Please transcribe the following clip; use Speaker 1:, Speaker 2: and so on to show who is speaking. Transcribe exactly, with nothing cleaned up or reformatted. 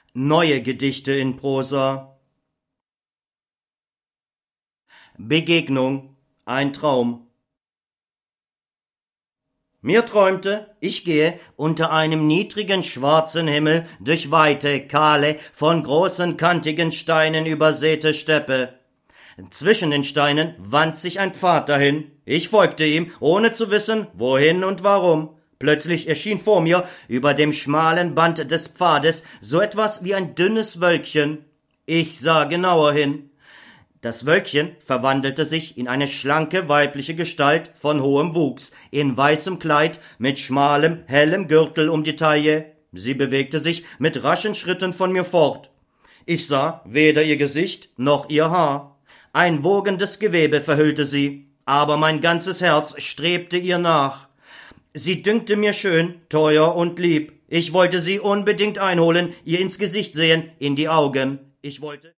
Speaker 1: Neue Gedichte in Prosa. Begegnung, ein Traum. Mir träumte, ich gehe unter einem niedrigen schwarzen Himmel durch weite, kahle, von großen kantigen Steinen übersäte Steppe. Zwischen den Steinen wand sich ein Pfad dahin. Ich folgte ihm, ohne zu wissen, wohin und warum. Plötzlich erschien vor mir, über dem schmalen Band des Pfades, so etwas wie ein dünnes Wölkchen. Ich sah genauer hin. Das Wölkchen verwandelte sich in eine schlanke weibliche Gestalt von hohem Wuchs, in weißem Kleid, mit schmalem, hellem Gürtel um die Taille. Sie bewegte sich mit raschen Schritten von mir fort. Ich sah weder ihr Gesicht noch ihr Haar. Ein wogendes Gewebe verhüllte sie, aber mein ganzes Herz strebte ihr nach. Sie dünkte mir schön, teuer und lieb. Ich wollte sie unbedingt einholen, ihr ins Gesicht sehen, in die Augen. Ich wollte